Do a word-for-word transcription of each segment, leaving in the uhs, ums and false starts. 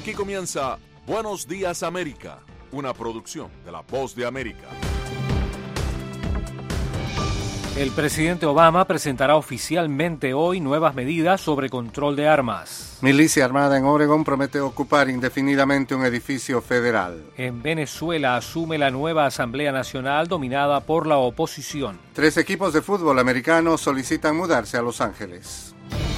Aquí comienza Buenos Días América, una producción de La Voz de América. El presidente Obama presentará oficialmente hoy nuevas medidas sobre control de armas. Milicia armada en Oregón promete ocupar indefinidamente un edificio federal. En Venezuela asume la nueva Asamblea Nacional dominada por la oposición. Tres equipos de fútbol americano solicitan mudarse a Los Ángeles.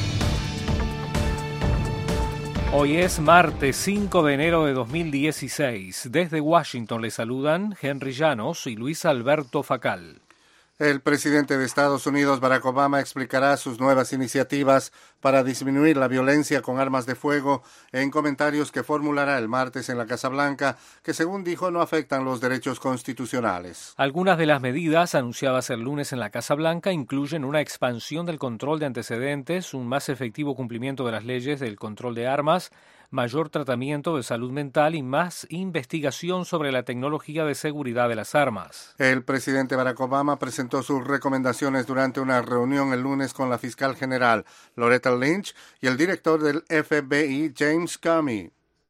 Hoy es martes cinco de enero de dos mil dieciséis. Desde Washington le saludan Henry Llanos y Luis Alberto Facal. El presidente de Estados Unidos, Barack Obama, explicará sus nuevas iniciativas para disminuir la violencia con armas de fuego en comentarios que formulará el martes en la Casa Blanca, que según dijo no afectan los derechos constitucionales. Algunas de las medidas anunciadas el lunes en la Casa Blanca incluyen una expansión del control de antecedentes, un más efectivo cumplimiento de las leyes del control de armas, mayor tratamiento de salud mental y más investigación sobre la tecnología de seguridad de las armas. El presidente Barack Obama presentó sus recomendaciones durante una reunión el lunes con la fiscal general Loretta Lynch y el director del F B I, James Comey.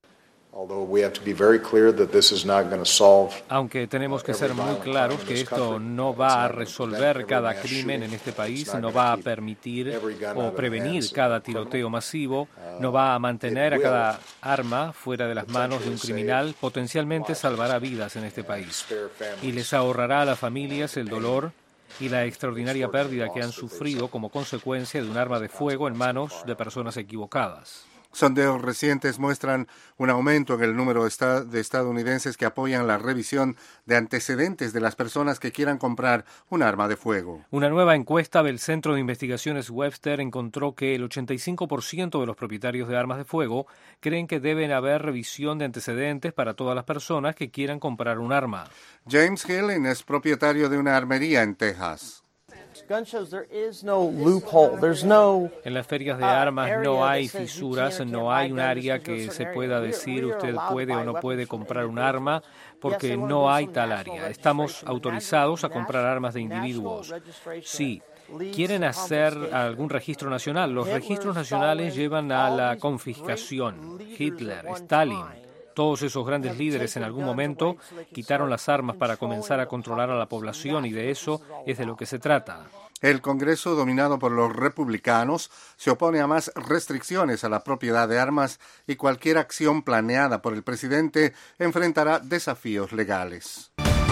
Aunque tenemos que ser muy claros que esto no va a resolver cada crimen en este país, no va a permitir o prevenir cada tiroteo masivo, no va a mantener a cada arma fuera de las manos de un criminal, potencialmente salvará vidas en este país y les ahorrará a las familias el dolor y la extraordinaria pérdida que han sufrido como consecuencia de un arma de fuego en manos de personas equivocadas. Sondeos recientes muestran un aumento en el número de estadounidenses que apoyan la revisión de antecedentes de las personas que quieran comprar un arma de fuego. Una nueva encuesta del Centro de Investigaciones Webster encontró que el ochenta y cinco por ciento de los propietarios de armas de fuego creen que deben haber revisión de antecedentes para todas las personas que quieran comprar un arma. James Hillen es propietario de una armería en Texas. En las ferias de armas no hay fisuras, no hay un área que se pueda decir usted puede o no puede comprar un arma, porque no hay tal área. Estamos autorizados a comprar armas de individuos. Sí. ¿Quieren hacer algún registro nacional? Los registros nacionales llevan a la confiscación. Hitler, Stalin, todos esos grandes líderes en algún momento quitaron las armas para comenzar a controlar a la población y de eso es de lo que se trata. El Congreso, dominado por los republicanos, se opone a más restricciones a la propiedad de armas y cualquier acción planeada por el presidente enfrentará desafíos legales.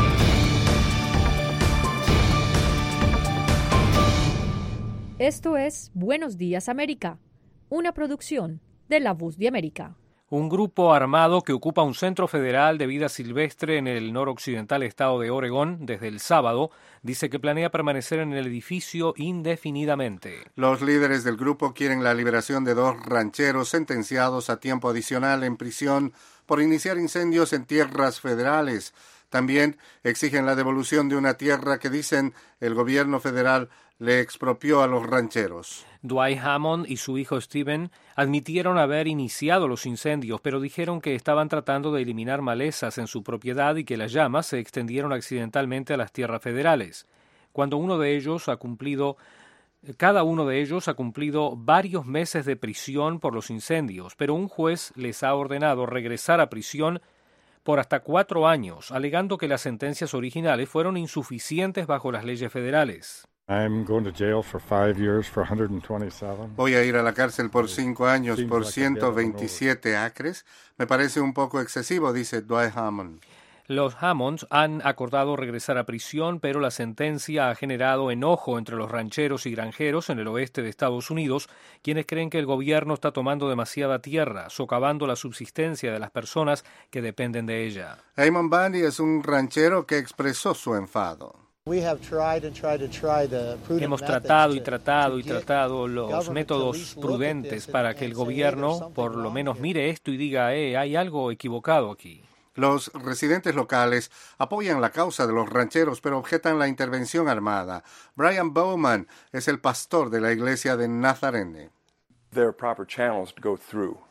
Esto es Buenos Días América, una producción de La Voz de América. Un grupo armado que ocupa un centro federal de vida silvestre en el noroccidental estado de Oregón desde el sábado dice que planea permanecer en el edificio indefinidamente. Los líderes del grupo quieren la liberación de dos rancheros sentenciados a tiempo adicional en prisión por iniciar incendios en tierras federales. También exigen la devolución de una tierra que dicen el gobierno federal le expropió a los rancheros. Dwight Hammond y su hijo Steven admitieron haber iniciado los incendios, pero dijeron que estaban tratando de eliminar malezas en su propiedad y que las llamas se extendieron accidentalmente a las tierras federales. Cuando uno de ellos ha cumplido, cada uno de ellos ha cumplido varios meses de prisión por los incendios, pero un juez les ha ordenado regresar a prisión por hasta cuatro años, alegando que las sentencias originales fueron insuficientes bajo las leyes federales. Voy a ir a la cárcel por cinco años por ciento veintisiete acres. Me parece un poco excesivo, dice Dwight Hammond. Los Hammonds han acordado regresar a prisión, pero la sentencia ha generado enojo entre los rancheros y granjeros en el oeste de Estados Unidos, quienes creen que el gobierno está tomando demasiada tierra, socavando la subsistencia de las personas que dependen de ella. Eamon Bundy es un ranchero que expresó su enfado. Hemos tratado y tratado y tratado los métodos prudentes para que el gobierno por lo menos mire esto y diga, eh, hay algo equivocado aquí. Los residentes locales apoyan la causa de los rancheros, pero objetan la intervención armada. Brian Bowman es el pastor de la iglesia de Nazarene.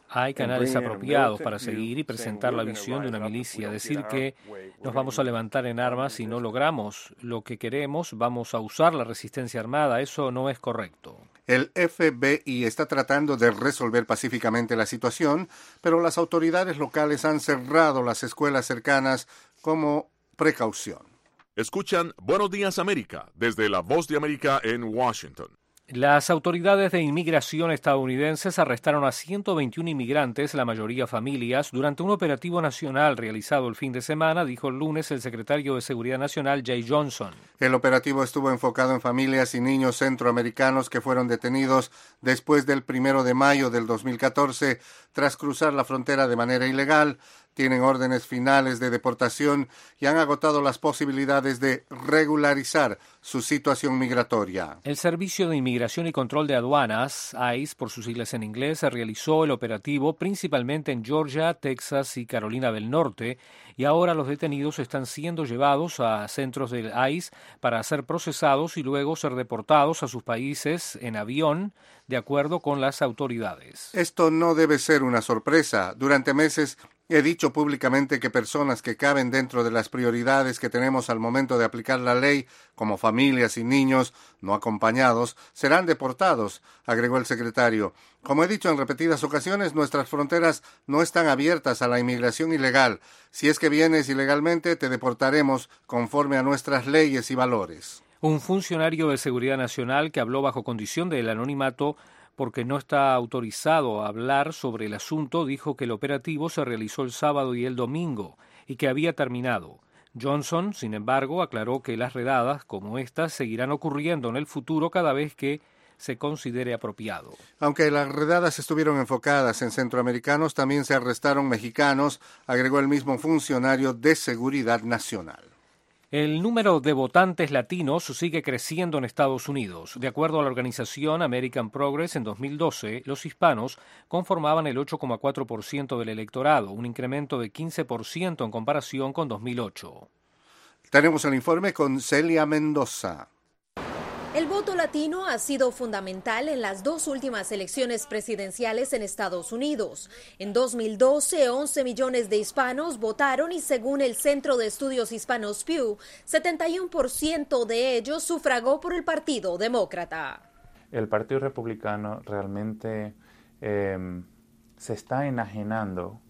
Hay canales apropiados para seguir y presentar la visión de una milicia. Decir que nos vamos a levantar en armas si no logramos lo que queremos, vamos a usar la resistencia armada, eso no es correcto. El F B I está tratando de resolver pacíficamente la situación, pero las autoridades locales han cerrado las escuelas cercanas como precaución. Escuchan Buenos Días América desde La Voz de América en Washington. Las autoridades de inmigración estadounidenses arrestaron a ciento veintiuno inmigrantes, la mayoría familias, durante un operativo nacional realizado el fin de semana, dijo el lunes el secretario de Seguridad Nacional, Jay Johnson. El operativo estuvo enfocado en familias y niños centroamericanos que fueron detenidos después del primero de mayo del dos mil catorce tras cruzar la frontera de manera ilegal, tienen órdenes finales de deportación y han agotado las posibilidades de regularizar su situación migratoria. El Servicio de Inmigración y Control de Aduanas, I C E, por sus siglas en inglés, realizó el operativo principalmente en Georgia, Texas y Carolina del Norte, y ahora los detenidos están siendo llevados a centros del I C E para ser procesados y luego ser deportados a sus países en avión, de acuerdo con las autoridades. Esto no debe ser una sorpresa. Durante meses he dicho públicamente que personas que caben dentro de las prioridades que tenemos al momento de aplicar la ley, como familias y niños no acompañados, serán deportados, agregó el secretario. Como he dicho en repetidas ocasiones, nuestras fronteras no están abiertas a la inmigración ilegal. Si es que vienes ilegalmente, te deportaremos conforme a nuestras leyes y valores. Un funcionario de Seguridad Nacional que habló bajo condición del anonimato porque no está autorizado a hablar sobre el asunto, dijo que el operativo se realizó el sábado y el domingo y que había terminado. Johnson, sin embargo, aclaró que las redadas como estas seguirán ocurriendo en el futuro cada vez que se considere apropiado. Aunque las redadas estuvieron enfocadas en centroamericanos, también se arrestaron mexicanos, agregó el mismo funcionario de Seguridad Nacional. El número de votantes latinos sigue creciendo en Estados Unidos. De acuerdo a la organización American Progress, en dos mil doce, los hispanos conformaban el ocho coma cuatro por ciento del electorado, un incremento de quince por ciento en comparación con dos mil ocho. Tenemos el informe con Celia Mendoza. El voto latino ha sido fundamental en las dos últimas elecciones presidenciales en Estados Unidos. En dos mil doce, once millones de hispanos votaron y según el Centro de Estudios Hispanos Pew, setenta y uno por ciento de ellos sufragó por el Partido Demócrata. El Partido Republicano realmente eh, se está enajenando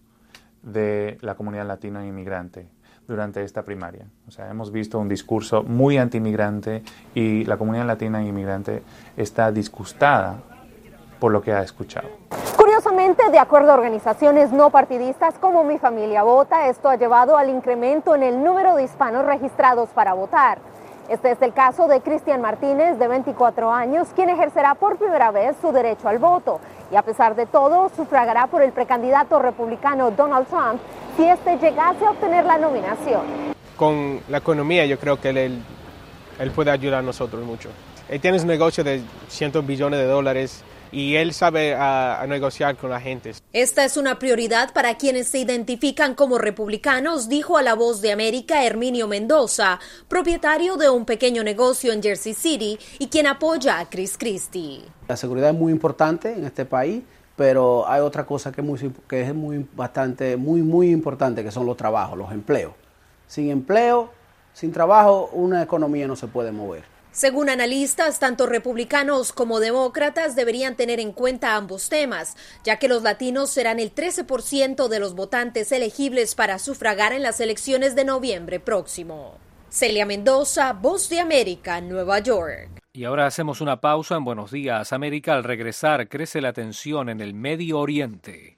de la comunidad latina inmigrante durante esta primaria. O sea, hemos visto un discurso muy anti-inmigrante y la comunidad latina inmigrante está disgustada por lo que ha escuchado. Curiosamente, de acuerdo a organizaciones no partidistas como Mi Familia Vota, esto ha llevado al incremento en el número de hispanos registrados para votar. Este es el caso de Cristian Martínez, de veinticuatro años, quien ejercerá por primera vez su derecho al voto y a pesar de todo sufragará por el precandidato republicano Donald Trump si este llegase a obtener la nominación. Con la economía yo creo que él, él puede ayudar a nosotros mucho. Él tiene un negocio de cientos billones de dólares y él sabe a, a negociar con la gente. Esta es una prioridad para quienes se identifican como republicanos, dijo a La Voz de América Herminio Mendoza, propietario de un pequeño negocio en Jersey City y quien apoya a Chris Christie. La seguridad es muy importante en este país, pero hay otra cosa que es muy, que es muy bastante, muy, muy importante, que son los trabajos, los empleos. Sin empleo, sin trabajo, una economía no se puede mover. Según analistas, tanto republicanos como demócratas deberían tener en cuenta ambos temas, ya que los latinos serán el trece por ciento de los votantes elegibles para sufragar en las elecciones de noviembre próximo. Celia Mendoza, Voz de América, Nueva York. Y ahora hacemos una pausa en Buenos Días América. Al regresar, crece la tensión en el Medio Oriente.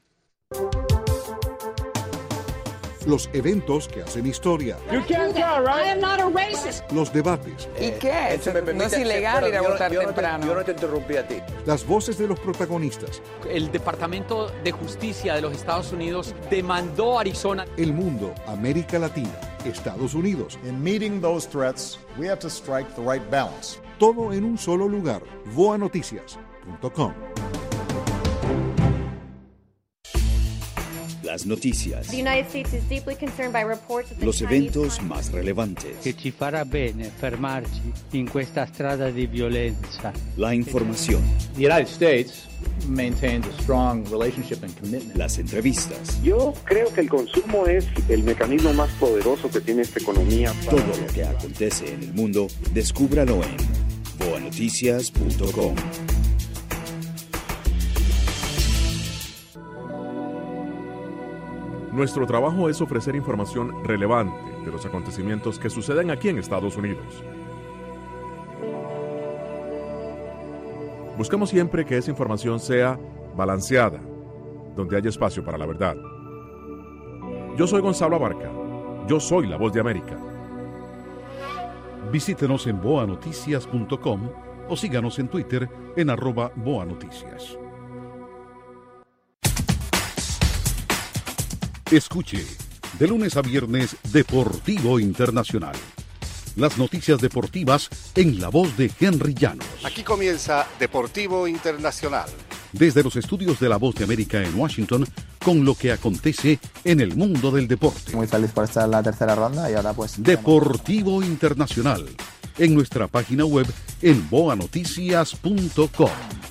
Los eventos que hacen historia. Los debates. ¿Y qué? No es ilegal ir a votar temprano. Yo no te interrumpí a ti. Las voces de los protagonistas. El Departamento de Justicia de los Estados Unidos demandó a Arizona. El mundo, América Latina, Estados Unidos. In meeting those threats, we have to strike the right balance. Todo en un solo lugar. voa noticias punto com. las noticias, los eventos más relevantes, che ci farà bene fermarci in questa strada di violenza. La información, The United States maintains a strong relationship and commitment. Las entrevistas. Yo creo que el consumo es el mecanismo más poderoso que tiene esta economía. Para... Todo lo que acontece en el mundo, descúbralo en boa noticias punto com. Nuestro trabajo es ofrecer información relevante de los acontecimientos que suceden aquí en Estados Unidos. Buscamos siempre que esa información sea balanceada, donde haya espacio para la verdad. Yo soy Gonzalo Abarca. Yo soy la Voz de América. Visítenos en boa noticias punto com o síganos en Twitter en arroba boanoticias. Escuche, de lunes a viernes, Deportivo Internacional. Las noticias deportivas en la voz de Henry Llanos. Aquí comienza Deportivo Internacional. Desde los estudios de La Voz de América en Washington, con lo que acontece en el mundo del deporte. Muy feliz por estar en la tercera ronda y ahora pues... Deportivo Internacional, en nuestra página web en boa noticias punto com.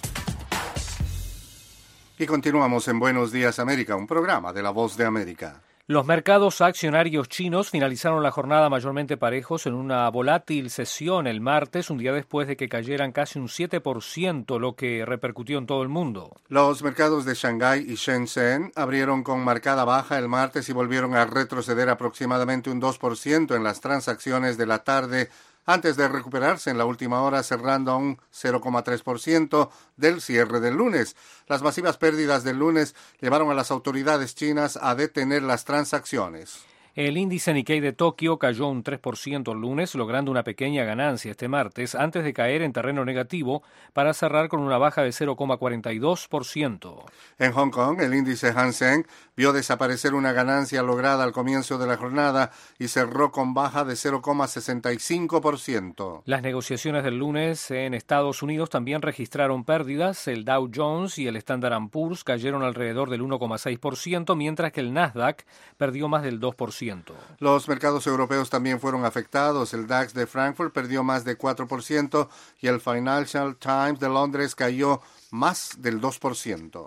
Y continuamos en Buenos Días América, un programa de La Voz de América. Los mercados accionarios chinos finalizaron la jornada mayormente parejos en una volátil sesión el martes, un día después de que cayeran casi un siete por ciento, lo que repercutió en todo el mundo. Los mercados de Shanghái y Shenzhen abrieron con marcada baja el martes y volvieron a retroceder aproximadamente un dos por ciento en las transacciones de la tarde, antes de recuperarse en la última hora, cerrando a un cero coma tres por ciento del cierre del lunes. Las masivas pérdidas del lunes llevaron a las autoridades chinas a detener las transacciones. El índice Nikkei de Tokio cayó un tres por ciento el lunes, logrando una pequeña ganancia este martes, antes de caer en terreno negativo para cerrar con una baja de cero coma cuarenta y dos por ciento. En Hong Kong, el índice Hang Seng vio desaparecer una ganancia lograda al comienzo de la jornada y cerró con baja de cero coma sesenta y cinco por ciento. Las negociaciones del lunes en Estados Unidos también registraron pérdidas. El Dow Jones y el Standard and Poor's cayeron alrededor del uno coma seis por ciento, mientras que el Nasdaq perdió más del dos por ciento. Los mercados europeos también fueron afectados. El DAX de Frankfurt perdió más de cuatro por ciento y el Financial Times de Londres cayó más del dos por ciento.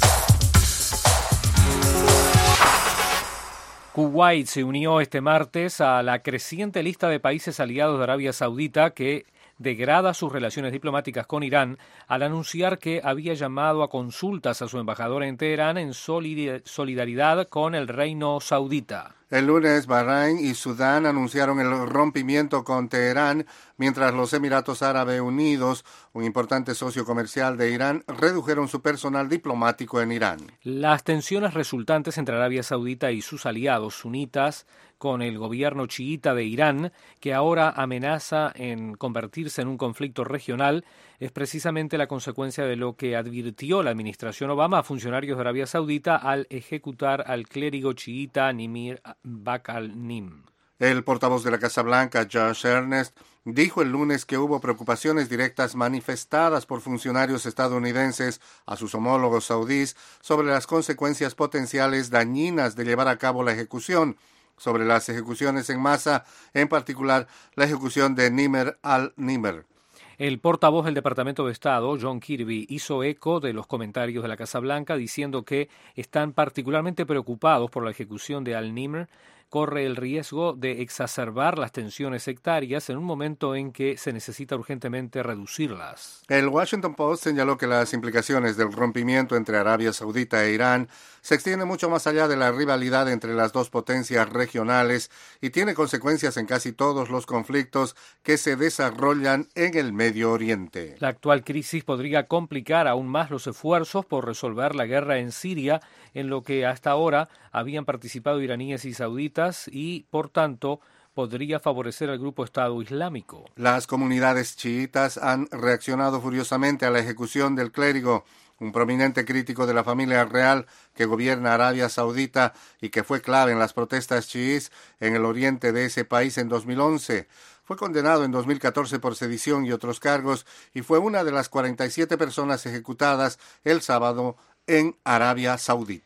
Kuwait se unió este martes a la creciente lista de países aliados de Arabia Saudita que degrada sus relaciones diplomáticas con Irán al anunciar que había llamado a consultas a su embajador en Teherán en solidaridad con el reino saudita. El lunes, Bahrein y Sudán anunciaron el rompimiento con Teherán, mientras los Emiratos Árabes Unidos, un importante socio comercial de Irán, redujeron su personal diplomático en Irán. Las tensiones resultantes entre Arabia Saudita y sus aliados sunitas con el gobierno chiita de Irán, que ahora amenaza en convertirse en un conflicto regional, es precisamente la consecuencia de lo que advirtió la administración Obama a funcionarios de Arabia Saudita al ejecutar al clérigo chiita Nimr Bak al-Nim. El portavoz de la Casa Blanca, Josh Earnest, dijo el lunes que hubo preocupaciones directas manifestadas por funcionarios estadounidenses a sus homólogos saudíes sobre las consecuencias potenciales dañinas de llevar a cabo la ejecución, sobre las ejecuciones en masa, en particular la ejecución de Nimr al-Nimr. El portavoz del Departamento de Estado, John Kirby, hizo eco de los comentarios de la Casa Blanca diciendo que están particularmente preocupados por la ejecución de al-Nimr. Corre el riesgo de exacerbar las tensiones sectarias en un momento en que se necesita urgentemente reducirlas. El Washington Post señaló que las implicaciones del rompimiento entre Arabia Saudita e Irán se extienden mucho más allá de la rivalidad entre las dos potencias regionales y tiene consecuencias en casi todos los conflictos que se desarrollan en el Medio Oriente. La actual crisis podría complicar aún más los esfuerzos por resolver la guerra en Siria, en lo que hasta ahora habían participado iraníes y sauditas, y, por tanto, podría favorecer al grupo Estado Islámico. Las comunidades chiitas han reaccionado furiosamente a la ejecución del clérigo, un prominente crítico de la familia real que gobierna Arabia Saudita y que fue clave en las protestas chiíes en el oriente de ese país en dos mil once. Fue condenado en dos mil catorce por sedición y otros cargos y fue una de las cuarenta y siete personas ejecutadas el sábado en Arabia Saudita.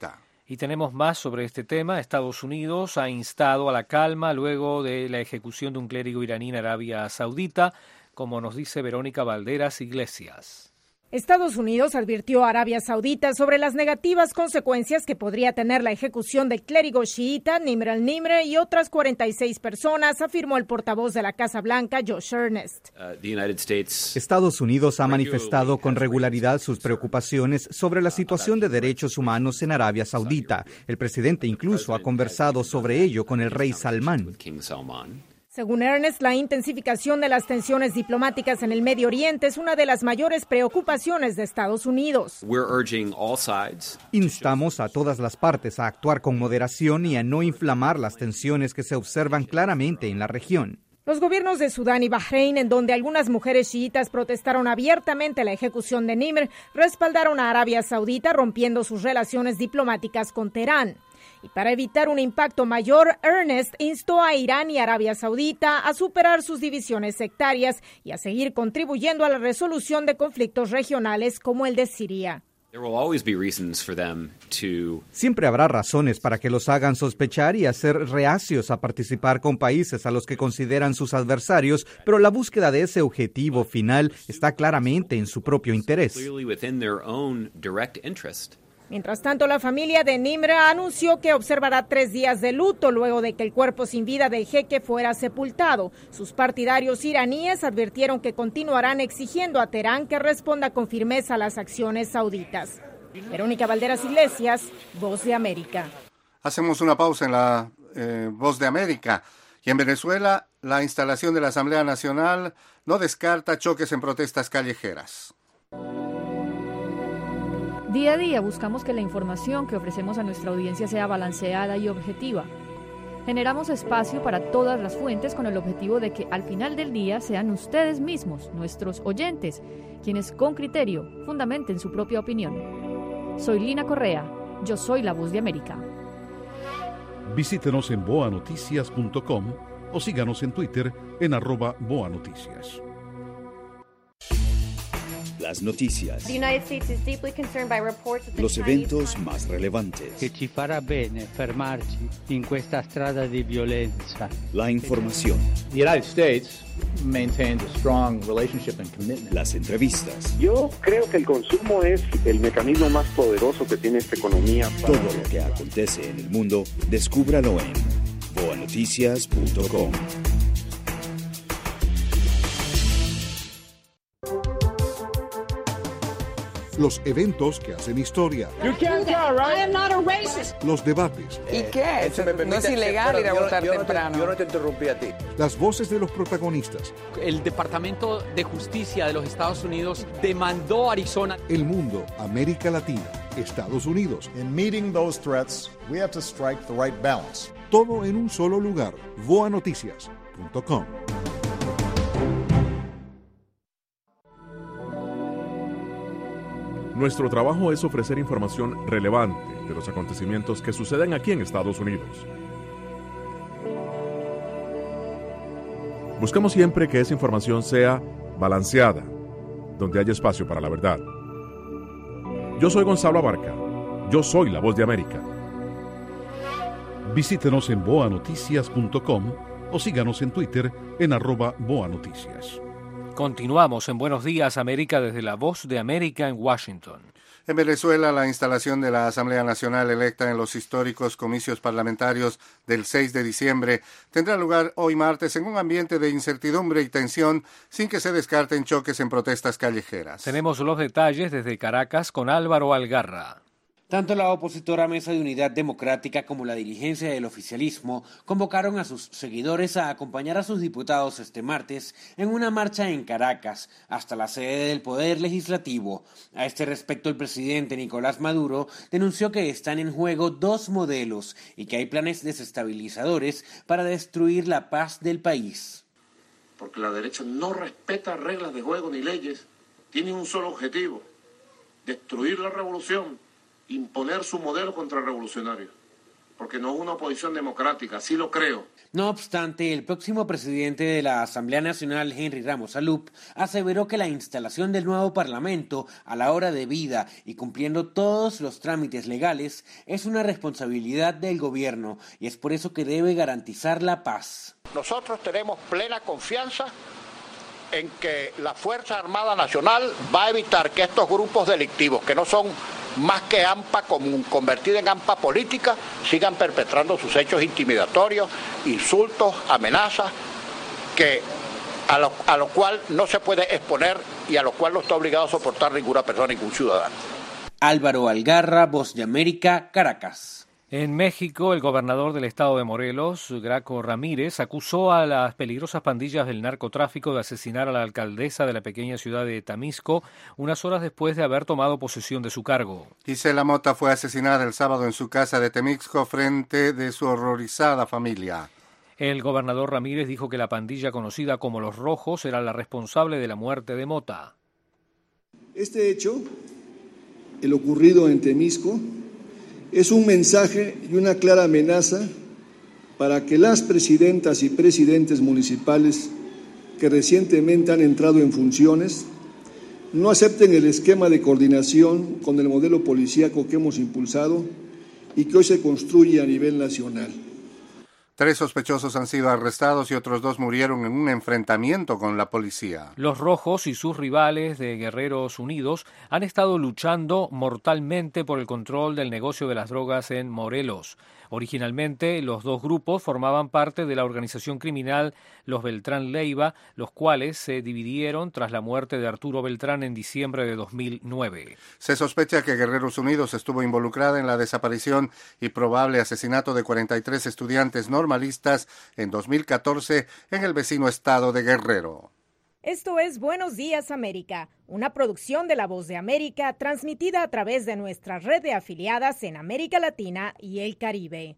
Y tenemos más sobre este tema. Estados Unidos ha instado a la calma luego de la ejecución de un clérigo iraní en Arabia Saudita, como nos dice Verónica Valderas Iglesias. Estados Unidos advirtió a Arabia Saudita sobre las negativas consecuencias que podría tener la ejecución del clérigo chiita Nimr al-Nimr y otras cuarenta y seis personas, afirmó el portavoz de la Casa Blanca, Josh Earnest. Estados Unidos ha manifestado con regularidad sus preocupaciones sobre la situación de derechos humanos en Arabia Saudita. El presidente incluso ha conversado sobre ello con el rey Salmán. Según Earnest, la intensificación de las tensiones diplomáticas en el Medio Oriente es una de las mayores preocupaciones de Estados Unidos. Instamos a todas las partes a actuar con moderación y a no inflamar las tensiones que se observan claramente en la región. Los gobiernos de Sudán y Bahrein, en donde algunas mujeres chiitas protestaron abiertamente la ejecución de Nimr, respaldaron a Arabia Saudita rompiendo sus relaciones diplomáticas con Teherán. Y para evitar un impacto mayor, Earnest instó a Irán y Arabia Saudita a superar sus divisiones sectarias y a seguir contribuyendo a la resolución de conflictos regionales como el de Siria. Siempre habrá razones para que los hagan sospechar y hacer reacios a participar con países a los que consideran sus adversarios, pero la búsqueda de ese objetivo final está claramente en su propio interés. Mientras tanto, la familia de Nimr anunció que observará tres días de luto luego de que el cuerpo sin vida del jeque fuera sepultado. Sus partidarios iraníes advirtieron que continuarán exigiendo a Teherán que responda con firmeza a las acciones sauditas. Verónica Valderas Iglesias, Voz de América. Hacemos una pausa en la eh, Voz de América. Y en Venezuela, la instalación de la Asamblea Nacional no descarta choques en protestas callejeras. Día a día buscamos que la información que ofrecemos a nuestra audiencia sea balanceada y objetiva. Generamos espacio para todas las fuentes con el objetivo de que al final del día sean ustedes mismos, nuestros oyentes, quienes con criterio fundamenten su propia opinión. Soy Lina Correa, yo soy la Voz de América. Visítenos en boa noticias punto com o síganos en Twitter en arroba boanoticias. Las noticias, los eventos más relevantes, che ci farà bene fermarci in questa strada di violenza. La información, The United States maintains a strong relationship and commitment. Las entrevistas. Yo creo que el consumo es el mecanismo más poderoso que tiene esta economía. Para... Todo lo que acontece en el mundo, descúbralo en boa noticias punto com. Los eventos que hacen historia. You can't tell, right? I am not a racist. Los debates. ¿Y qué? Eso no es ilegal ir a votar yo, yo temprano. No te, yo no te interrumpí a ti. Las voces de los protagonistas. El Departamento de Justicia de los Estados Unidos demandó a Arizona. El mundo, América Latina, Estados Unidos. In meeting those threats, we have to strike the right balance. Todo en un solo lugar. boa noticias punto com. Nuestro trabajo es ofrecer información relevante de los acontecimientos que suceden aquí en Estados Unidos. Buscamos siempre que esa información sea balanceada, donde haya espacio para la verdad. Yo soy Gonzalo Abarca. Yo soy la Voz de América. Visítenos en boa noticias punto com o síganos en Twitter en arroba boanoticias. Continuamos en Buenos Días América desde la Voz de América en Washington. En Venezuela, la instalación de la Asamblea Nacional electa en los históricos comicios parlamentarios del seis de diciembre tendrá lugar hoy martes en un ambiente de incertidumbre y tensión sin que se descarten choques en protestas callejeras. Tenemos los detalles desde Caracas con Álvaro Algarra. Tanto la opositora Mesa de Unidad Democrática como la dirigencia del oficialismo convocaron a sus seguidores a acompañar a sus diputados este martes en una marcha en Caracas hasta la sede del Poder Legislativo. A este respecto, el presidente Nicolás Maduro denunció que están en juego dos modelos y que hay planes desestabilizadores para destruir la paz del país. Porque la derecha no respeta reglas de juego ni leyes, tiene un solo objetivo: destruir la revolución, imponer su modelo contrarrevolucionario. porque no es una oposición democrática, sí lo creo. No obstante, el próximo presidente de la Asamblea Nacional, Henry Ramos Alup, aseveró que la instalación del nuevo Parlamento a la hora debida y cumpliendo todos los trámites legales es una responsabilidad del gobierno y es por eso que debe garantizar la paz. Nosotros tenemos plena confianza en que la Fuerza Armada Nacional va a evitar que estos grupos delictivos, que no son más que AMPA convertida en AMPA política, sigan perpetrando sus hechos intimidatorios, insultos, amenazas, que a lo, a lo cual no se puede exponer y a lo cual no está obligado a soportar ninguna persona, ningún ciudadano. Álvaro Algarra, Voz de América, Caracas. En México, el gobernador del estado de Morelos, Graco Ramírez, acusó a las peligrosas pandillas del narcotráfico de asesinar a la alcaldesa de la pequeña ciudad de Tamisco unas horas después de haber tomado posesión de su cargo. Gisela Mota fue asesinada el sábado en su casa de Temixco frente de su horrorizada familia. El gobernador Ramírez dijo que la pandilla conocida como Los Rojos era la responsable de la muerte de Mota. Este hecho, el ocurrido en Temisco, es un mensaje y una clara amenaza para que las presidentas y presidentes municipales que recientemente han entrado en funciones no acepten el esquema de coordinación con el modelo policíaco que hemos impulsado y que hoy se construye a nivel nacional. Tres sospechosos han sido arrestados y otros dos murieron en un enfrentamiento con la policía. Los Rojos y sus rivales de Guerreros Unidos han estado luchando mortalmente por el control del negocio de las drogas en Morelos. Originalmente, los dos grupos formaban parte de la organización criminal Los Beltrán Leiva, los cuales se dividieron tras la muerte de Arturo Beltrán en diciembre de dos mil nueve. Se sospecha que Guerreros Unidos estuvo involucrada en la desaparición y probable asesinato de cuarenta y tres estudiantes normalistas en dos mil catorce en el vecino estado de Guerrero. Esto es Buenos Días América, una producción de La Voz de América transmitida a través de nuestra red de afiliadas en América Latina y el Caribe.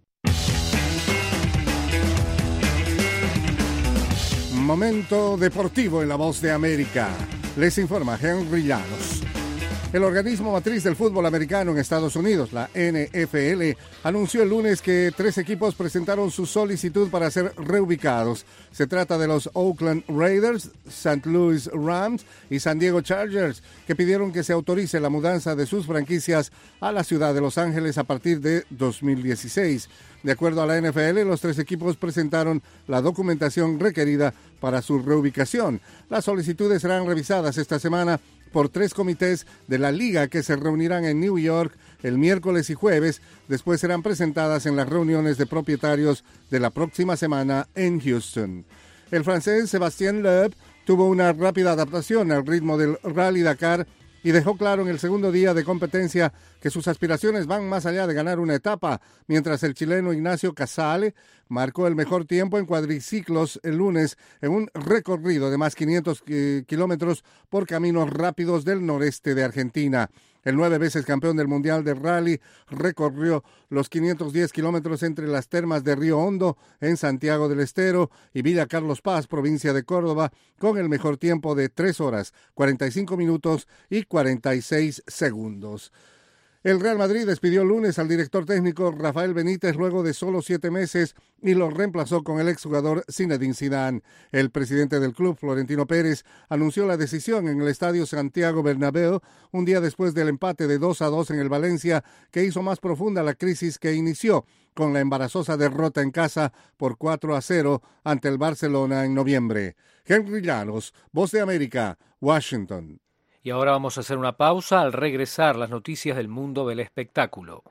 Momento deportivo en La Voz de América. Les informa Henry Llanos. El organismo matriz del fútbol americano en Estados Unidos, la N F L, anunció el lunes que tres equipos presentaron su solicitud para ser reubicados. Se trata de los Oakland Raiders, Saint Louis Rams y San Diego Chargers, que pidieron que se autorice la mudanza de sus franquicias a la ciudad de Los Ángeles a partir de dos mil dieciséis. De acuerdo a la N F L, los tres equipos presentaron la documentación requerida para su reubicación. Las solicitudes serán revisadas esta semana por tres comités de la liga que se reunirán en New York el miércoles y jueves. Después serán presentadas en las reuniones de propietarios de la próxima semana en Houston. El francés Sébastien Loeb tuvo una rápida adaptación al ritmo del Rally Dakar y dejó claro en el segundo día de competencia que sus aspiraciones van más allá de ganar una etapa, mientras el chileno Ignacio Casale marcó el mejor tiempo en cuadriciclos el lunes en un recorrido de más quinientos kilómetros por caminos rápidos del noreste de Argentina. El nueve veces campeón del Mundial de Rally recorrió los quinientos diez kilómetros entre las termas de Río Hondo, en Santiago del Estero, y Villa Carlos Paz, provincia de Córdoba, con el mejor tiempo de tres horas, cuarenta y cinco minutos y cuarenta y seis segundos. El Real Madrid despidió el lunes al director técnico Rafael Benítez luego de solo siete meses y lo reemplazó con el exjugador Zinedine Zidane. El presidente del club, Florentino Pérez, anunció la decisión en el estadio Santiago Bernabéu un día después del empate de dos a dos en el Valencia, que hizo más profunda la crisis que inició con la embarazosa derrota en casa por cuatro a cero ante el Barcelona en noviembre. Henry Llanos, Voz de América, Washington. Y ahora vamos a hacer una pausa. Al regresar, las noticias del mundo del espectáculo.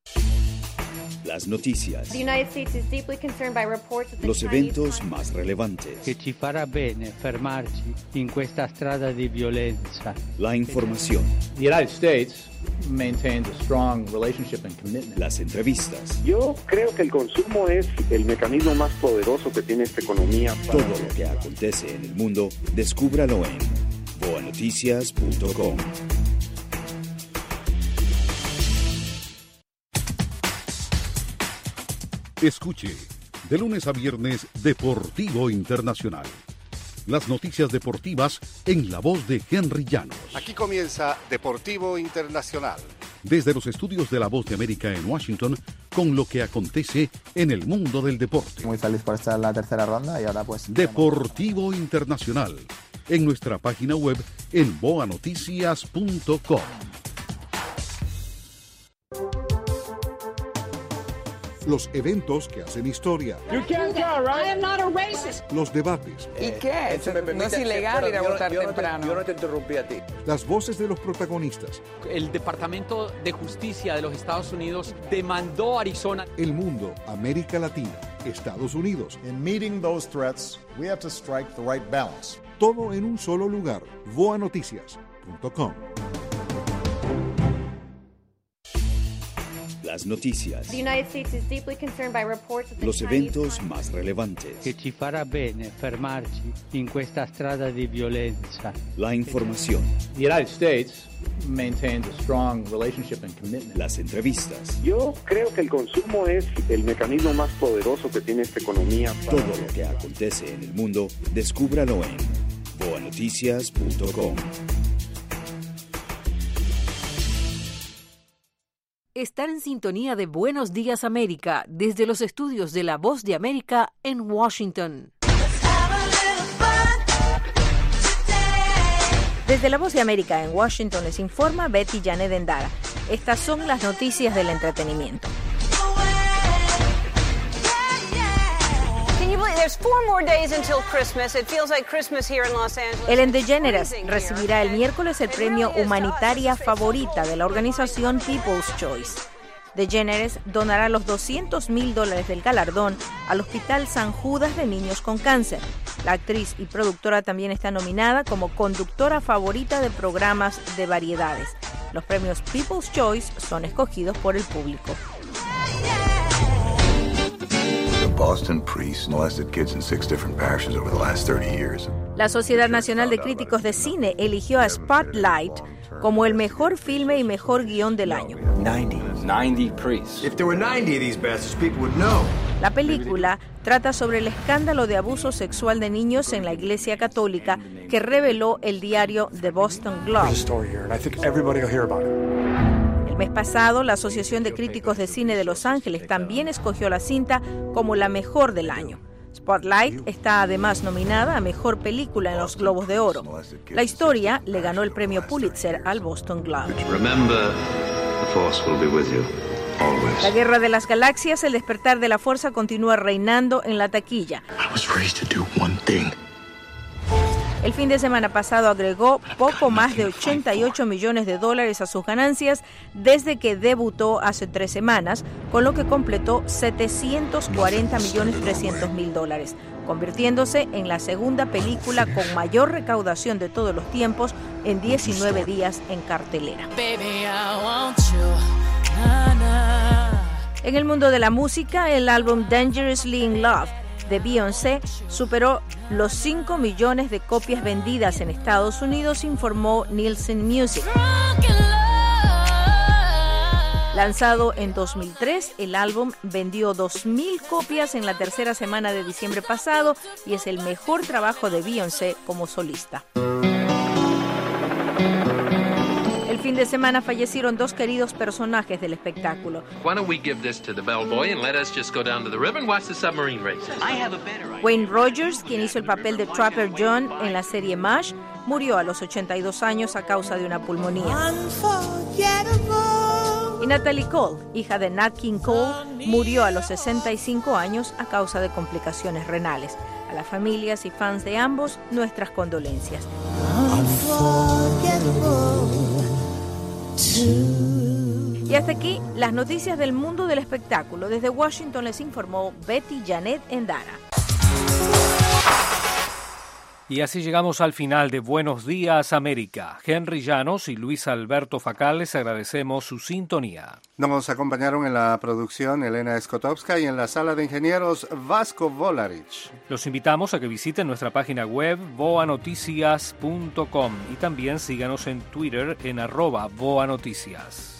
Las noticias. Los eventos más relevantes. Che ci farà bene fermarci in questa strada di violenza. La información. The United States maintains a strong relationship and commitment. Las entrevistas. Yo creo que el consumo es el mecanismo más poderoso que tiene esta economía. Todo lo que acontece en el mundo, descúbralo en boa noticias punto com. Escuche, de lunes a viernes, Deportivo Internacional. Las noticias deportivas en la voz de Henry Llanos. Aquí comienza Deportivo Internacional. Desde los estudios de La Voz de América en Washington, con lo que acontece en el mundo del deporte. Muy feliz por estar en la tercera ronda y ahora pues... Deportivo Internacional, en nuestra página web en boa noticias punto com. Los eventos que hacen historia. You can't go, right? I am not a racist. Los debates. ¿Y qué? No es ilegal ir a votar temprano. Yo no te interrumpí a ti. Las voces de los protagonistas. El Departamento de Justicia de los Estados Unidos demandó a Arizona. El mundo, América Latina, Estados Unidos. In meeting those threats, we have to strike the right balance. Todo en un solo lugar. boa noticias punto com. Las noticias. Los eventos más relevantes. Che ci farà bene fermarci in questa strada di violenza. La información. The United States maintains a strong relationship and commitment. Las entrevistas. Yo creo que el consumo es el mecanismo más poderoso que tiene esta economía. Todo lo que acontece en el mundo, descúbralo en boa noticias punto com. Estar en sintonía de Buenos Días América desde los estudios de La Voz de América en Washington. Desde La Voz de América en Washington les informa Betty Janet Endara. Estas son las noticias del entretenimiento. Ellen DeGeneres recibirá el miércoles el premio Humanitaria Favorita de la organización People's Choice. DeGeneres donará los doscientos mil dólares del galardón al Hospital San Judas de Niños con Cáncer. La actriz y productora también está nominada como conductora favorita de programas de variedades. Los premios People's Choice son escogidos por el público. Boston priest molested kids in six different parishes over the last thirty years. La Sociedad Nacional de Críticos de Cine eligió a Spotlight como el mejor filme y mejor guión del año. ninety priests. If there were ninety of these bastards, people would know. La película trata sobre el escándalo de abuso sexual de niños en la Iglesia Católica que reveló el diario The Boston Globe. El mes pasado, la Asociación de Críticos de Cine de Los Ángeles también escogió la cinta como la mejor del año. Spotlight está además nominada a Mejor Película en los Globos de Oro. La historia le ganó el premio Pulitzer al Boston Globe. La Guerra de las Galaxias, El despertar de la fuerza, continúa reinando en la taquilla. El fin de semana pasado agregó poco más de ochenta y ocho millones de dólares a sus ganancias desde que debutó hace tres semanas, con lo que completó setecientos cuarenta millones trescientos mil dólares, convirtiéndose en la segunda película con mayor recaudación de todos los tiempos en diecinueve días en cartelera. En el mundo de la música, el álbum Dangerously in Love de Beyoncé superó los cinco millones de copias vendidas en Estados Unidos, informó Nielsen Music. Lanzado en dos mil tres, el álbum vendió dos mil copias en la tercera semana de diciembre pasado y es el mejor trabajo de Beyoncé como solista. El fin de semana fallecieron dos queridos personajes del espectáculo. Wayne Rogers, quien hizo el papel de Trapper John en la serie MASH, murió a los ochenta y dos años a causa de una pulmonía. Y Natalie Cole, hija de Nat King Cole, murió a los sesenta y cinco años a causa de complicaciones renales. A las familias y fans de ambos, nuestras condolencias. Y hasta aquí las noticias del mundo del espectáculo. Desde Washington les informó Betty Janet Endara. Y así llegamos al final de Buenos Días América. Henry Llanos y Luis Alberto Facal les agradecemos su sintonía. Nos acompañaron en la producción Elena Skotowska y en la sala de ingenieros Vasco Volarich. Los invitamos a que visiten nuestra página web boa noticias punto com y también síganos en Twitter en arroba boanoticias.